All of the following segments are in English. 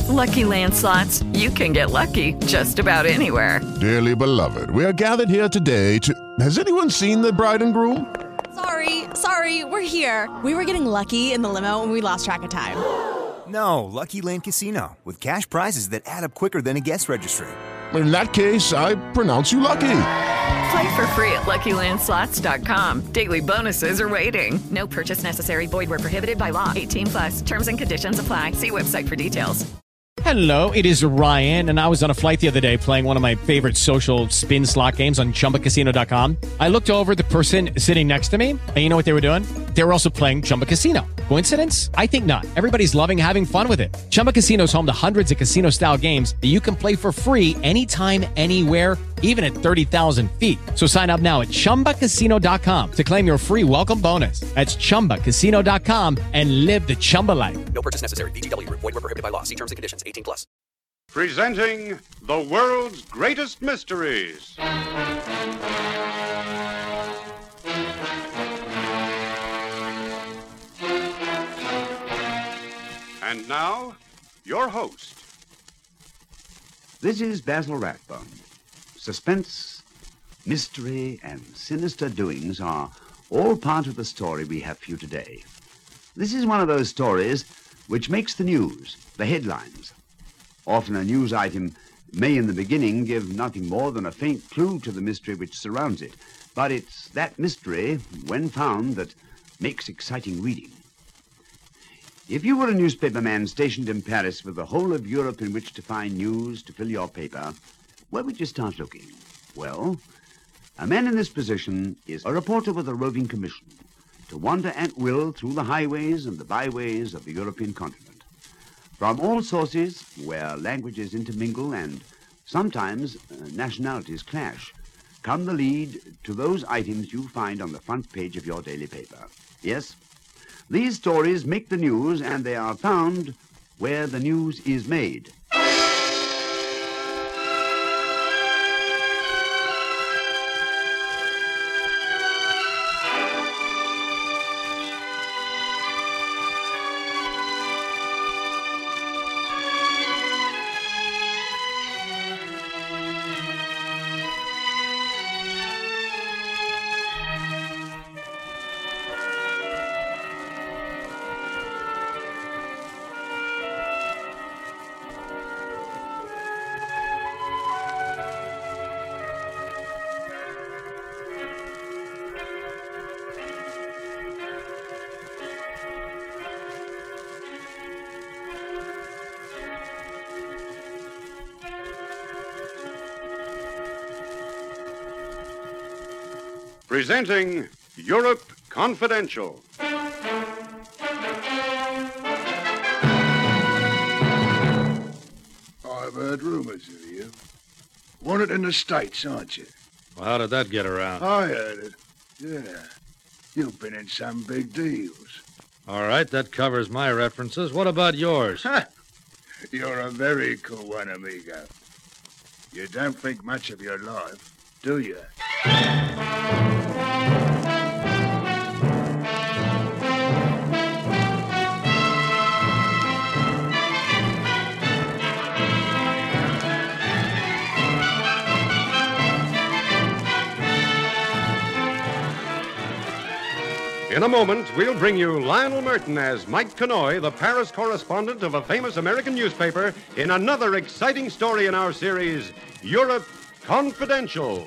Lucky Land Slots, you can get lucky just about anywhere. Dearly beloved, we are gathered here today to... Has anyone seen the bride and groom? Sorry, we're here. We were getting lucky in the limo and we lost track of time. No, Lucky Land Casino, with cash prizes that add up quicker than a guest registry. In that case, I pronounce you lucky. Play for free at LuckyLandSlots.com. Daily bonuses are waiting. No purchase necessary. Void where prohibited by law. 18+. Terms and conditions apply. See website for details. Hello, it is Ryan, and I was on a flight the other day playing one of my favorite social spin slot games on ChumbaCasino.com. I looked over at the person sitting next to me, and you know what they were doing? They were also playing Chumba Casino. Coincidence? I think not. Everybody's loving having fun with it. Chumba Casino is home to hundreds of casino-style games that you can play for free anytime, anywhere, even at 30,000 feet. So sign up now at ChumbaCasino.com to claim your free welcome bonus. That's ChumbaCasino.com and live the Chumba life. No purchase necessary. VGW. Void where prohibited by law. See terms and conditions. 18+. Presenting the world's greatest mysteries. And now, your host. This is Basil Rathbone. Suspense, mystery, and sinister doings are all part of the story we have for you today. This is one of those stories which makes the news, the headlines. Often a news item may in the beginning give nothing more than a faint clue to the mystery which surrounds it. But it's that mystery, when found, that makes exciting reading. If you were a newspaper man stationed in Paris with the whole of Europe in which to find news to fill your paper, where would you start looking? Well, a man in this position is a reporter with a roving commission to wander at will through the highways and the byways of the European continent. From all sources where languages intermingle and sometimes nationalities clash, come the lead to those items you find on the front page of your daily paper. Yes, these stories make the news, and they are found where the news is made. Presenting Europe Confidential. I've heard rumors of you. Wanted in the States, aren't you? Well, how did that get around? I heard it. Yeah. You've been in some big deals. All right, that covers my references. What about yours? You're a very cool one, amigo. You don't think much of your life, do you? In a moment, we'll bring you Lionel Merton as Mike Kanoy, the Paris correspondent of a famous American newspaper, in another exciting story in our series, Europe Confidential.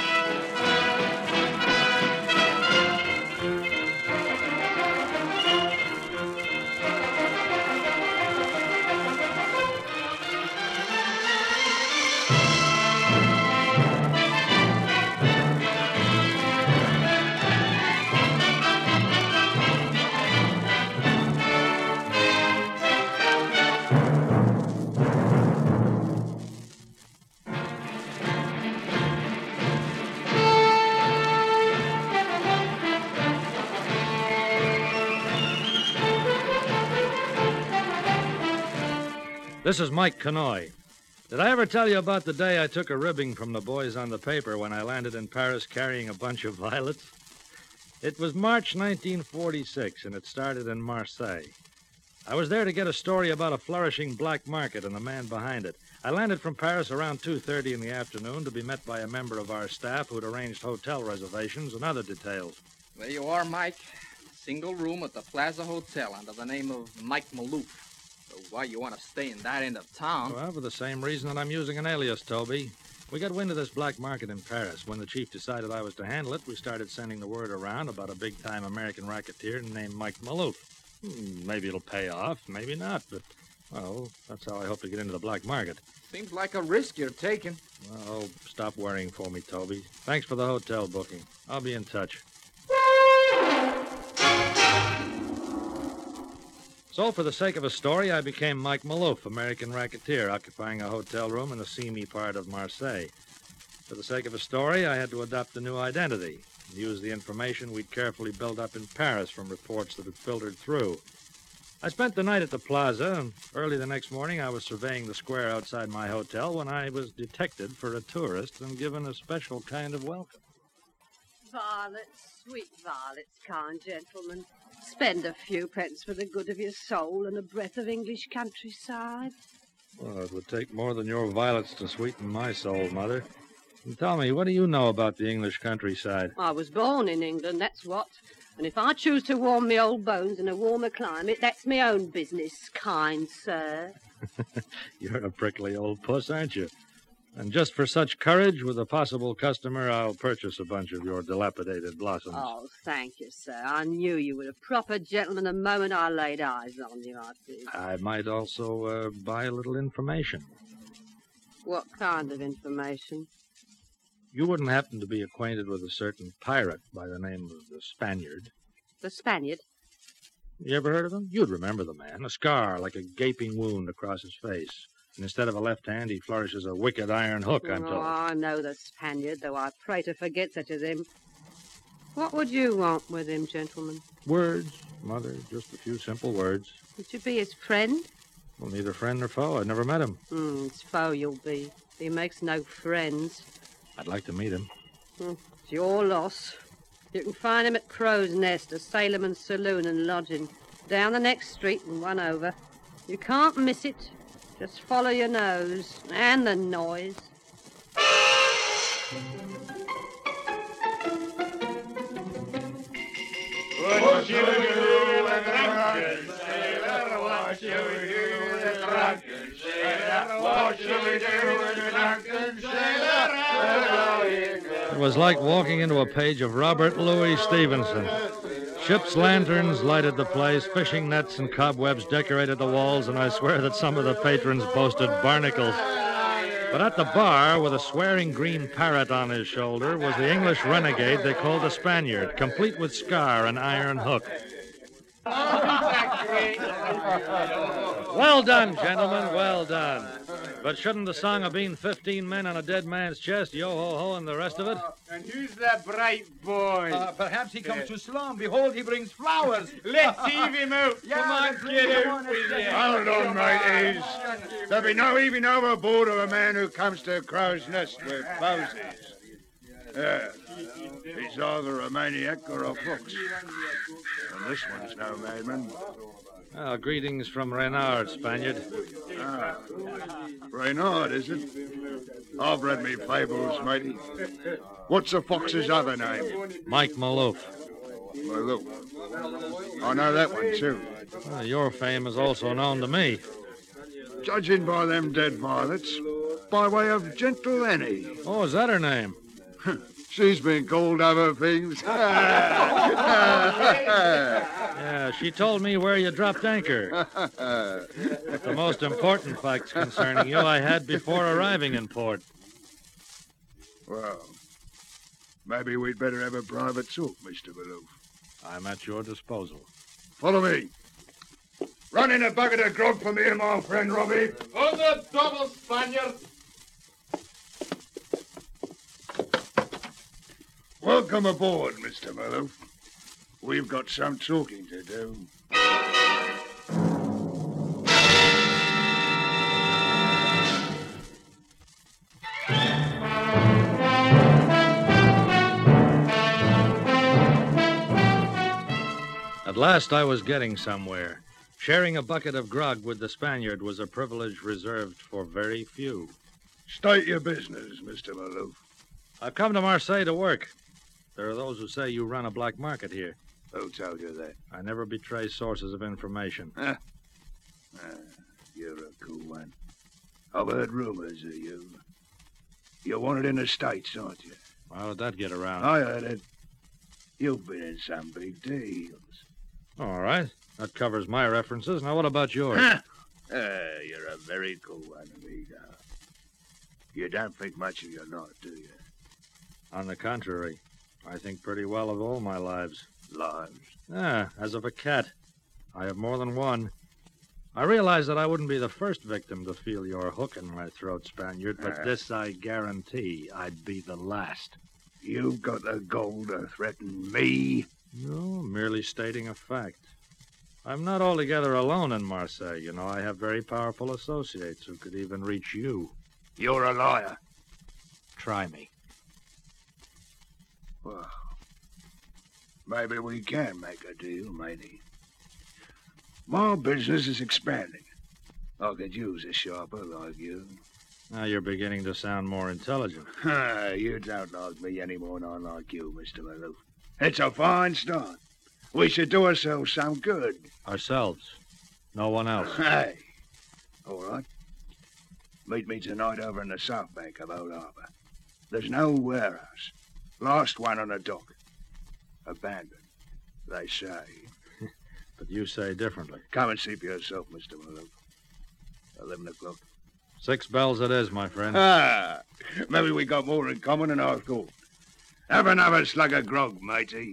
This is Mike Kanoy. Did I ever tell you about the day I took a ribbing from the boys on the paper when I landed in Paris carrying a bunch of violets? It was March 1946, and it started in Marseille. I was there to get a story about a flourishing black market and the man behind it. I landed from Paris around 2:30 in the afternoon to be met by a member of our staff who'd arranged hotel reservations and other details. There you are, Mike. Single room at the Plaza Hotel under the name of Mike Maloof. So why you want to stay in that end of town? Well, for the same reason that I'm using an alias, Toby. We got wind of this black market in Paris. When the chief decided I was to handle it, we started sending the word around about a big-time American racketeer named Mike Maloof. Maybe it'll pay off, maybe not, but, well, that's how I hope to get into the black market. Seems like a risk you're taking. Oh, stop worrying for me, Toby. Thanks for the hotel booking. I'll be in touch. So, for the sake of a story, I became Mike Maloof, American racketeer, occupying a hotel room in the seamy part of Marseille. For the sake of a story, I had to adopt a new identity and use the information we'd carefully built up in Paris from reports that had filtered through. I spent the night at the Plaza, and early the next morning I was surveying the square outside my hotel when I was detected for a tourist and given a special kind of welcome. Violets, sweet violets, kind gentlemen. Spend a few pence for the good of your soul and a breath of English countryside. Well, it would take more than your violets to sweeten my soul, Mother. And tell me, what do you know about the English countryside? I was born in England, that's what. And if I choose to warm me old bones in a warmer climate, that's my own business, kind sir. You're a prickly old puss, aren't you? And just for such courage, with a possible customer, I'll purchase a bunch of your dilapidated blossoms. Oh, thank you, sir. I knew you were a proper gentleman the moment I laid eyes on you, I did. I might also buy a little information. What kind of information? You wouldn't happen to be acquainted with a certain pirate by the name of the Spaniard? The Spaniard? You ever heard of him? You'd remember the man. A scar like a gaping wound across his face. And instead of a left hand, he flourishes a wicked iron hook, I'm told. Oh, I know the Spaniard, though I pray to forget such as him. What would you want with him, gentlemen? Words, Mother, just a few simple words. Would you be his friend? Well, neither friend nor foe. I've never met him. His foe you'll be. He makes no friends. I'd like to meet him. It's your loss. You can find him at Crow's Nest, a sailorman's saloon and lodging. Down the next street and one over. You can't miss it. Just follow your nose and the noise. What you do with a drunken sailor? What you do with a drunken sailor? What you do with a drunken sailor? It was like walking into a page of Robert Louis Stevenson. Ship's lanterns lighted the place, fishing nets and cobwebs decorated the walls, and I swear that some of the patrons boasted barnacles. But at the bar, with a swearing green parrot on his shoulder, was the English renegade they called the Spaniard, complete with scar and iron hook. Well done, gentlemen, well done. But shouldn't the song have been 15 men on a dead man's chest, yo-ho-ho, and the rest of it? And who's that bright boy? Perhaps he comes to slum. Behold, he brings flowers. Let's heave him out. Come on, get out with you. Hold on, mateys. There'll be no heaving overboard of a man who comes to Crow's Nest with posies. He's either a maniac or a fox. And this one's no madman. Oh, greetings from Renard, Spaniard. Ah, Reynard, is it? I've read me fables, matey. What's the fox's other name? Mike Maloof. Maloof. I know that one, too. Well, your fame is also known to me. Judging by them dead violets, by way of Gentle Annie. Oh, is that her name? She's been called other things. Yeah, she told me where you dropped anchor. But the most important facts concerning you I had before arriving in port. Well, maybe we'd better have a private talk, Mr. Maloof. I'm at your disposal. Follow me. Run in a bucket of grog for me and my friend Robbie. On the double, Spaniard. Welcome aboard, Mr. Maloof. We've got some talking to do. At last I was getting somewhere. Sharing a bucket of grog with the Spaniard was a privilege reserved for very few. State your business, Mr. Maloof. I've come to Marseille to work. There are those who say you run a black market here. Who told you that? I never betray sources of information. Huh? You're a cool one. I've heard rumors of you. You're wanted in the States, aren't you? How did that get around? I heard it. You've been in some big deals. All right. That covers my references. Now, what about yours? You're a very cool one, amigo. You don't think much of your lot, do you? On the contrary, I think pretty well of all my lives. Lives? As of a cat. I have more than one. I realize that I wouldn't be the first victim to feel your hook in my throat, Spaniard, but this I guarantee I'd be the last. You've got the gall to threaten me? No, merely stating a fact. I'm not altogether alone in Marseille. You know, I have very powerful associates who could even reach you. You're a liar. Try me. Well, maybe we can make a deal, matey. My business is expanding. I could use a sharper like you. Now you're beginning to sound more intelligent. You don't like me any more than I like you, Mr. Maloof. It's a fine start. We should do ourselves some good. Ourselves. No one else. Hey. All right. Meet me tonight over in the south bank of Old Harbor. There's no warehouse. Last one on the dock. Abandoned, they say. But you say differently. Come and see for yourself, Mr. Maloof. 11 o'clock. 6 bells it is, my friend. Maybe we got more in common than I thought. Have another slug of grog, matey.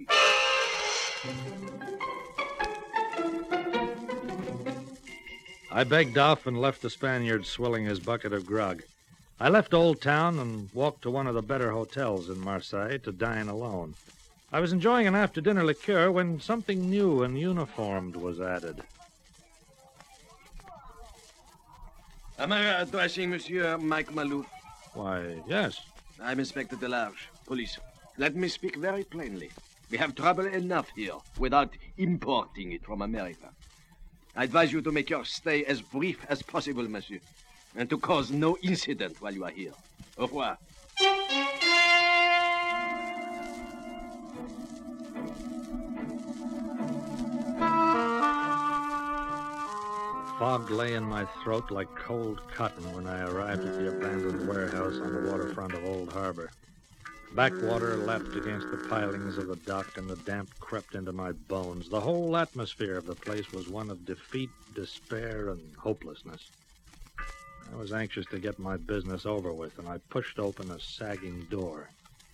I begged off and left the Spaniard swilling his bucket of grog. I left Old Town and walked to one of the better hotels in Marseille to dine alone. I was enjoying an after-dinner liqueur when something new and uniformed was added. Am I addressing Monsieur Mike Maloof? Why, yes. I'm Inspector Delarge, police. Let me speak very plainly. We have trouble enough here without importing it from America. I advise you to make your stay as brief as possible, monsieur, and to cause no incident while you are here. Au revoir. Fog lay in my throat like cold cotton when I arrived at the abandoned warehouse on the waterfront of Old Harbor. Backwater lapped against the pilings of the dock, and the damp crept into my bones. The whole atmosphere of the place was one of defeat, despair, and hopelessness. I was anxious to get my business over with, and I pushed open a sagging door.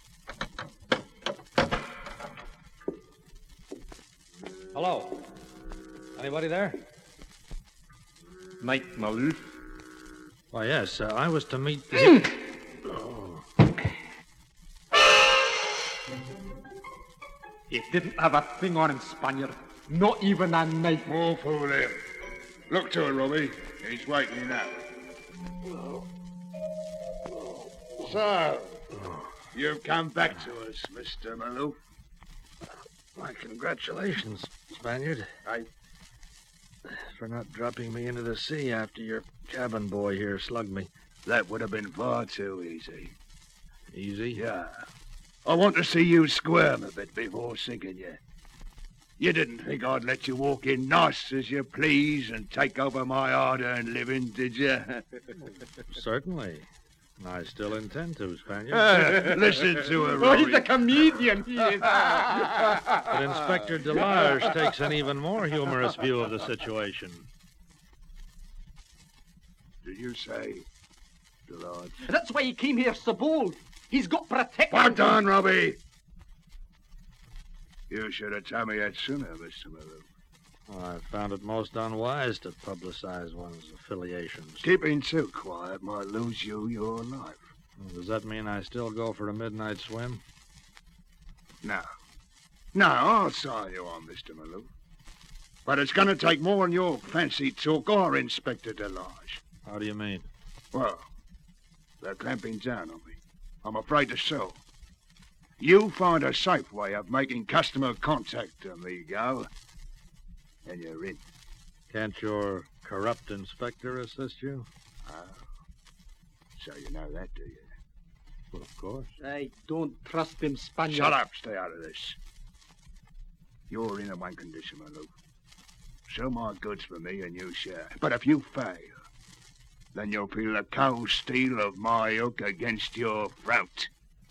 Hello? Anybody there? Mike Maloof? Why, yes, I was to meet... He didn't have a thing on him, Spaniard. Not even a knife. More fool him. Look to it, Robbie. He's waking up. So, you've come back to us, Mr. Maloof. My congratulations, Spaniard. For not dropping me into the sea after your cabin boy here slugged me. That would have been far too easy. Easy? Yeah. I want to see you squirm a bit before sinking you. You didn't think I'd let you walk in nice as you please and take over my hard-earned living, did you? Certainly. I still intend to, Spaniard. Listen to her, Oh, Robbie. he's a comedian, he is. But Inspector Delarge takes an even more humorous view of the situation. Did you say Delarge? That's why he came here so bold. He's got protection. Well done, Robbie. You should have told me that sooner, Mr. Maloof. Well, I found it most unwise to publicize one's affiliations. Keeping too quiet might lose you your life. Does that mean I still go for a midnight swim? No. No, I'll sign you on, Mr. Maloof. But it's going to take more than your fancy talk or Inspector Delarge. How do you mean? Well, they're clamping down on me. I'm afraid to so. You find a safe way of making customer contact, amigo, and you're in. Can't your corrupt inspector assist you? So you know that, do you? Well, of course. I don't trust them Spaniards. Shut up. Stay out of this. You're in on one condition, Maloof. Sell my goods for me and you share. But if you fail, then you'll feel the cold steel of my hook against your throat.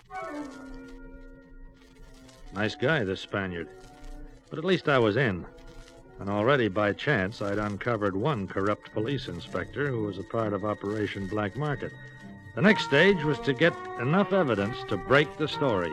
Nice guy, this Spaniard. But at least I was in. And already by chance, I'd uncovered one corrupt police inspector who was a part of Operation Black Market. The next stage was to get enough evidence to break the story.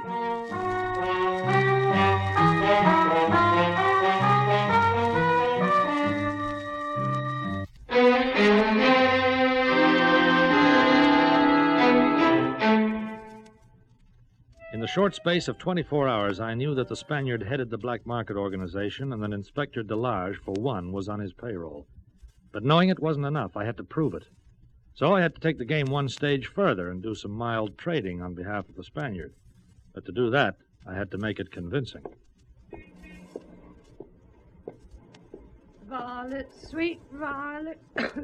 In the short space of 24 hours, I knew that the Spaniard headed the Black Market organization and that Inspector Delage, for one, was on his payroll. But knowing it wasn't enough, I had to prove it. So I had to take the game one stage further and do some mild trading on behalf of the Spaniard. But to do that, I had to make it convincing. Violet, sweet Violet.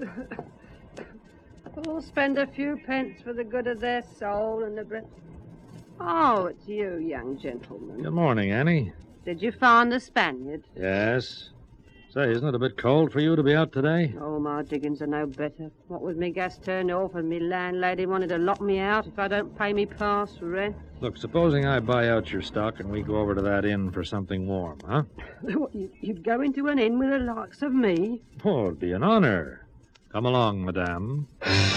All spend a few pence for the good of their soul and the breath. Oh, it's you, young gentleman. Good morning, Annie. Did you find the Spaniard? Yes. Say, isn't it a bit cold for you to be out today? Oh, my diggings are no better. What with me gas turned off and me landlady wanted to lock me out if I don't pay me past rent. Look, supposing I buy out your stock and we go over to that inn for something warm, huh? What, you'd go into an inn with the likes of me? Oh, it'd be an honor. Come along, madame.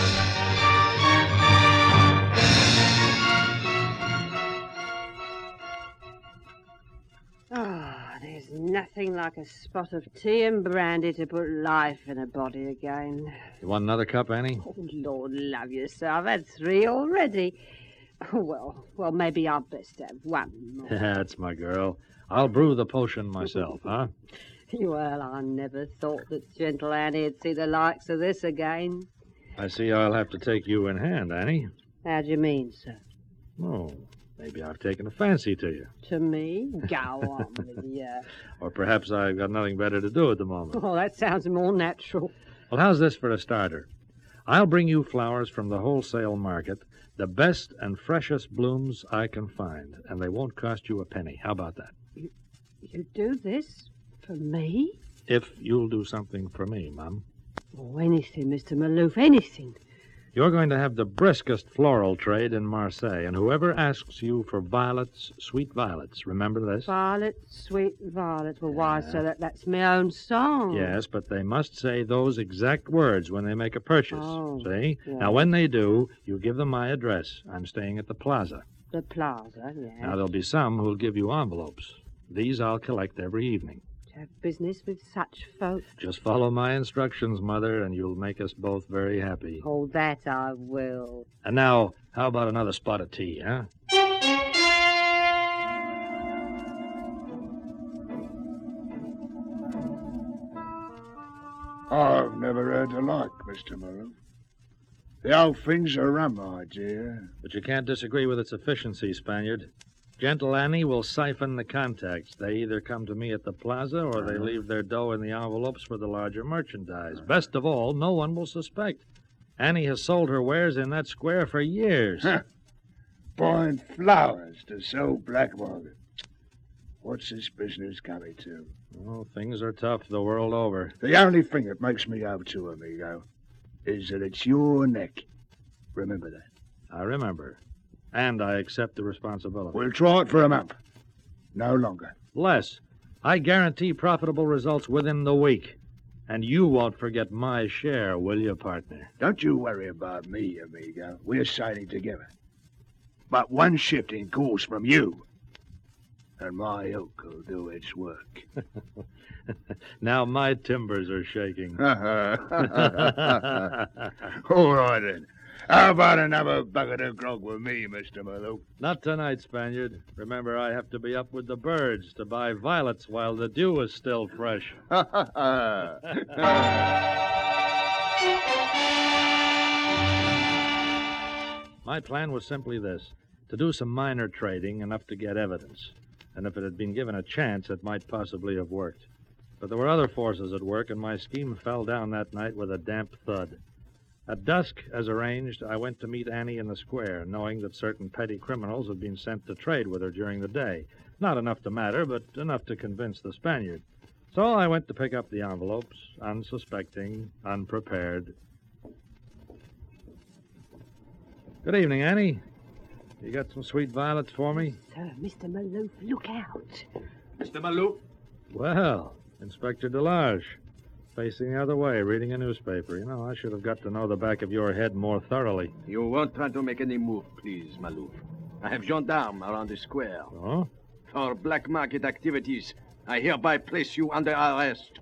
There's nothing like a spot of tea and brandy to put life in a body again. You want another cup, Annie? Oh, Lord love you, sir. I've had 3 already. Oh, well, maybe I'll best have one more. That's my girl. I'll brew the potion myself, huh? Well, I never thought that gentle Annie'd see the likes of this again. I see I'll have to take you in hand, Annie. How do you mean, sir? Oh, maybe I've taken a fancy to you. To me? Go on with you. Or perhaps I've got nothing better to do at the moment. Oh, that sounds more natural. Well, how's this for a starter? I'll bring you flowers from the wholesale market, the best and freshest blooms I can find, and they won't cost you a penny. How about that? You do this for me? If you'll do something for me, Mum. Oh, anything, Mr. Maloof, anything. You're going to have the briskest floral trade in Marseille, and whoever asks you for violets, sweet violets, remember this? Violets, sweet violets. Well, why, sir, that's my own song. Yes, but they must say those exact words when they make a purchase. Oh, see? yeah. Now, when they do, you give them my address. I'm staying at the Plaza. The Plaza, yes. Now, there'll be some who'll give you envelopes. These I'll collect every evening. To have business with such folk. Just follow my instructions, Mother, and you'll make us both very happy. Oh, that I will. And now, how about another spot of tea, huh? I've never heard the like, Mr. Maloof. The old thing's a rum idea. But you can't disagree with its efficiency, Spaniard. Gentle Annie will siphon the contacts. They either come to me at the Plaza or they leave their dough in the envelopes for the larger merchandise. Best of all, no one will suspect. Annie has sold her wares in that square for years. Buying flowers to sell black market. What's this business coming to? Oh, things are tough the world over. The only thing that makes me out to, amigo, is that it's your neck. Remember that. I remember. And I accept the responsibility. We'll try it for a month. No longer. Less. I guarantee profitable results within the week. And you won't forget my share, will you, partner? Don't you worry about me, amigo. We're sailing together. But one shift in course from you, and my oak will do its work. Now my timbers are shaking. All right, then. How about another bucket of grog with me, Mr. Maloof? Not tonight, Spaniard. Remember, I have to be up with the birds to buy violets while the dew is still fresh. My plan was simply this, to do some minor trading, enough to get evidence. And if it had been given a chance, it might possibly have worked. But there were other forces at work, and my scheme fell down that night with a damp thud. At dusk, as arranged, I went to meet Annie in the square, knowing that certain petty criminals had been sent to trade with her during the day. Not enough to matter, but enough to convince the Spaniard. So I went to pick up the envelopes, unsuspecting, unprepared. Good evening, Annie. You got some sweet violets for me? Sir, Mr. Maloof, look out. Mr. Maloof? Well, Inspector Delarge. Facing the other way, reading a newspaper. You know, I should have got to know the back of your head more thoroughly. You won't try to make any move, please, Maloof. I have gendarmes around the square. Oh? For black market activities, I hereby place you under arrest.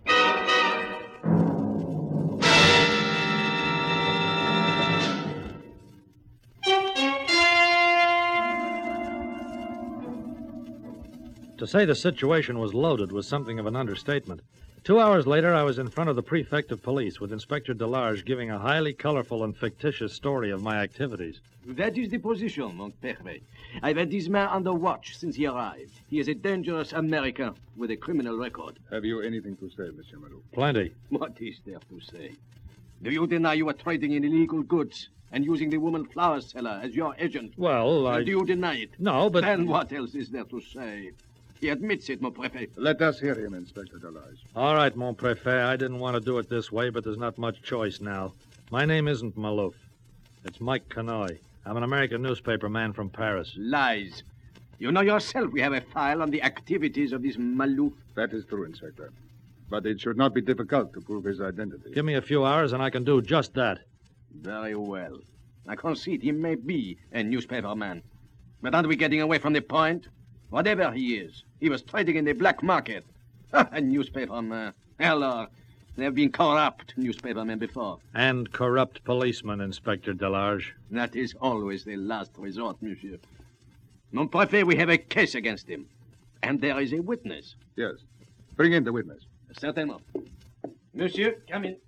To say the situation was loaded was something of an understatement. 2 hours later, I was in front of the prefect of police with Inspector Delarge giving a highly colorful and fictitious story of my activities. That is the position, mon père. I've had this man under watch since he arrived. He is a dangerous American with a criminal record. Have you anything to say, Monsieur Maloof? Plenty. What is there to say? Do you deny you are trading in illegal goods and using the woman flower seller as your agent? Well, Do you deny it? No, but... Then what else is there to say? He admits it, mon préfet. Let us hear him, Inspector Delarge. All right, mon préfet. I didn't want to do it this way, but there's not much choice now. My name isn't Maloof. It's Mike Canoy. I'm an American newspaper man from Paris. Lies. You know yourself we have a file on the activities of this Maloof. That is true, Inspector. But it should not be difficult to prove his identity. Give me a few hours and I can do just that. Very well. I concede he may be a newspaper man. But aren't we getting away from the point? Whatever he is, he was trading in the black market. A newspaper man. Hell, there have been corrupt newspapermen before. And corrupt policemen, Inspector Delarge. That is always the last resort, monsieur. Mon préfet, we have a case against him. And there is a witness. Yes. Bring in the witness. Certainement. Monsieur, come in.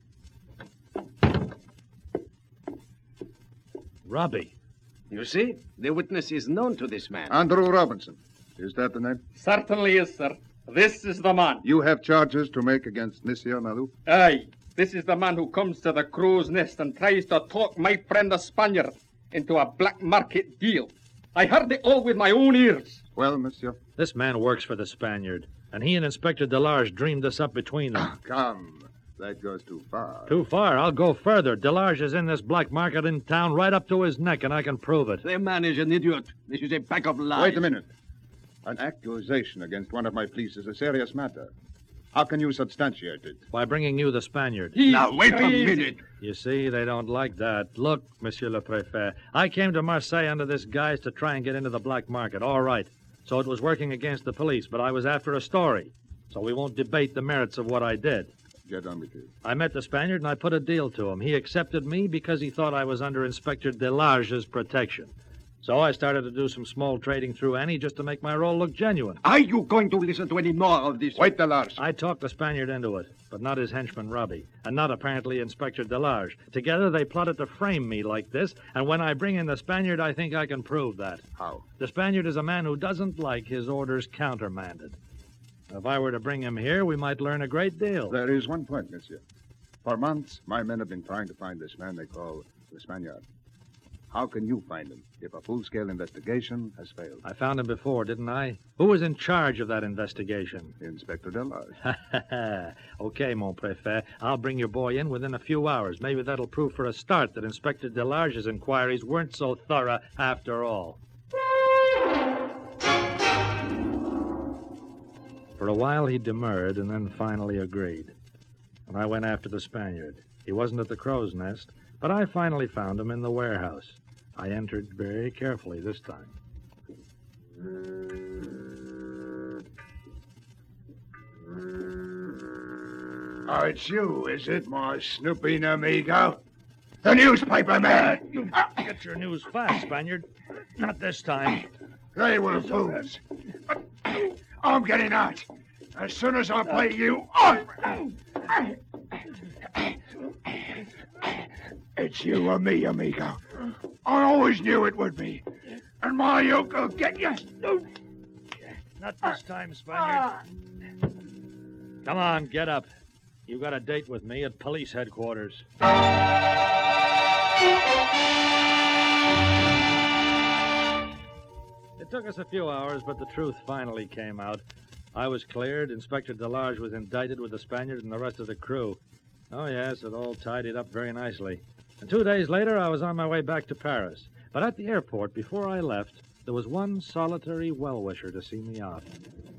Robbie. You see, the witness is known to this man. Andrew Robinson. Is that the name? Certainly is, sir. This is the man. You have charges to make against Monsieur Maloof? Aye. This is the man who comes to the crow's nest and tries to talk my friend the Spaniard into a black market deal. I heard it all with my own ears. Well, monsieur? This man works for the Spaniard, and he and Inspector Delarge dreamed this up between them. Come. That goes too far. Too far? I'll go further. Delarge is in this black market in town right up to his neck, and I can prove it. The man is an idiot. This is a pack of lies. Wait a minute. An accusation against one of my police is a serious matter. How can you substantiate it? By bringing you the Spaniard. Now, wait a minute. You see, they don't like that. Look, Monsieur le Préfet, I came to Marseille under this guise to try and get into the black market. All right. So it was working against the police, but I was after a story. So we won't debate the merits of what I did. Get on with it. I met the Spaniard and I put a deal to him. He accepted me because he thought I was under Inspector Delarge's protection. So I started to do some small trading through Annie just to make my role look genuine. Are you going to listen to any more of this? Wait, Delarge. I talked the Spaniard into it, but not his henchman, Robbie, and not apparently Inspector Delarge. Together, they plotted to frame me like this, and when I bring in the Spaniard, I think I can prove that. How? The Spaniard is a man who doesn't like his orders countermanded. If I were to bring him here, we might learn a great deal. There is one point, monsieur. For months, my men have been trying to find this man they call the Spaniard. How can you find him if a full-scale investigation has failed? I found him before, didn't I? Who was in charge of that investigation? Inspector Delarge. Okay, mon préfet. I'll bring your boy in within a few hours. Maybe that'll prove for a start that Inspector Delarge's inquiries weren't so thorough after all. For a while he demurred and then finally agreed. And I went after the Spaniard. He wasn't at the crow's nest, but I finally found him in the warehouse. I entered very carefully this time. Oh, it's you, is it, my snooping amigo? The newspaper man! Get your news fast, Spaniard. Not this time. They were fools. I'm getting out. As soon as I play you... It's you or me, amigo. I always knew it would be. And my yoke will get you. Not this time, Spaniard. Come on, get up. You got a date with me at police headquarters. It took us a few hours, but the truth finally came out. I was cleared. Inspector Delarge was indicted with the Spaniard and the rest of the crew. Oh, yes, it all tidied up very nicely. And 2 days later, I was on my way back to Paris. But at the airport, before I left, there was one solitary well-wisher to see me off.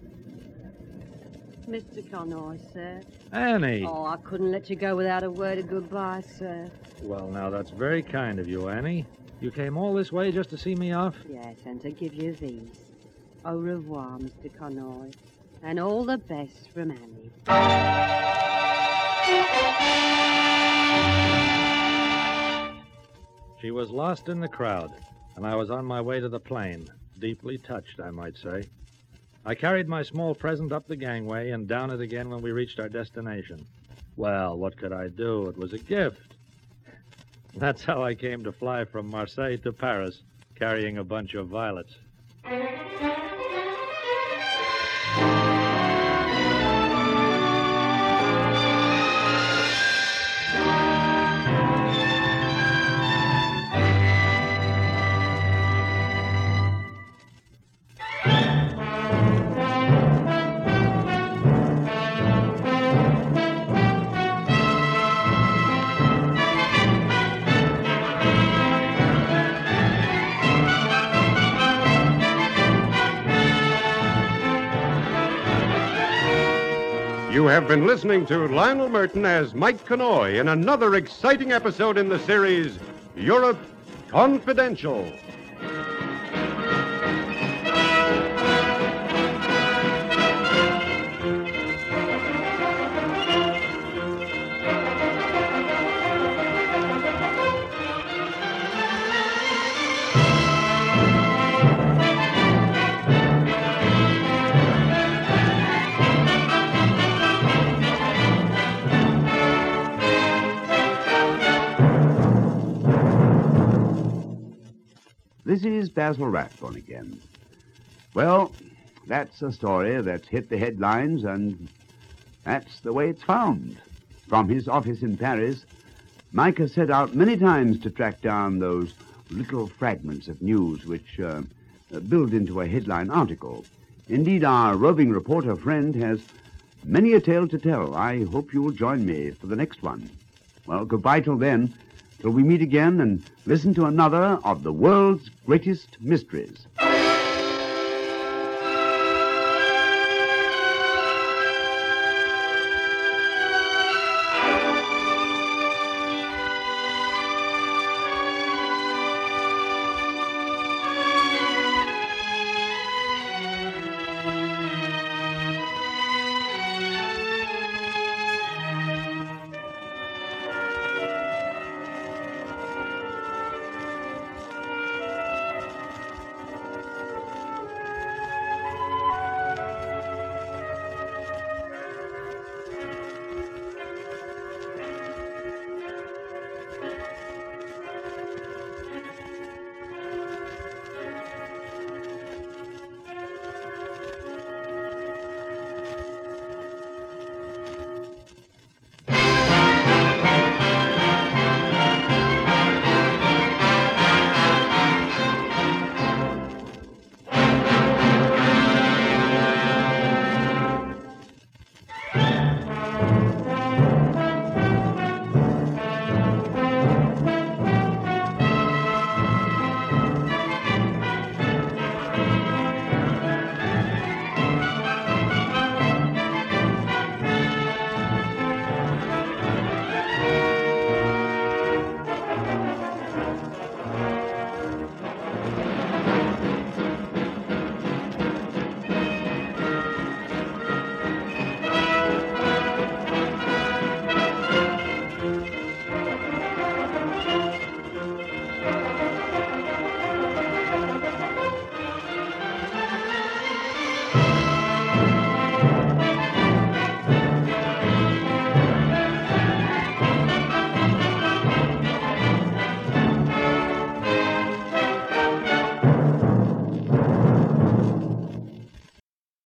Mr. Conroy, sir. Annie! Oh, I couldn't let you go without a word of goodbye, sir. Well, now, that's very kind of you, Annie. You came all this way just to see me off? Yes, and to give you these. Au revoir, Mr. Conroy. And all the best from Annie. She was lost in the crowd, and I was on my way to the plane, deeply touched, I might say. I carried my small present up the gangway and down it again when we reached our destination. Well, what could I do? It was a gift. That's how I came to fly from Marseille to Paris, carrying a bunch of violets. You have been listening to Lionel Merton as Mike Connoy in another exciting episode in the series, Europe Confidential. This is Basil Rathbone again. Well, that's a story that's hit the headlines, and that's the way it's found. From his office in Paris, Mike has set out many times to track down those little fragments of news which build into a headline article. Indeed, our roving reporter friend has many a tale to tell. I hope you will join me for the next one. Well, goodbye till then. Till we meet again and listen to another of the world's greatest mysteries.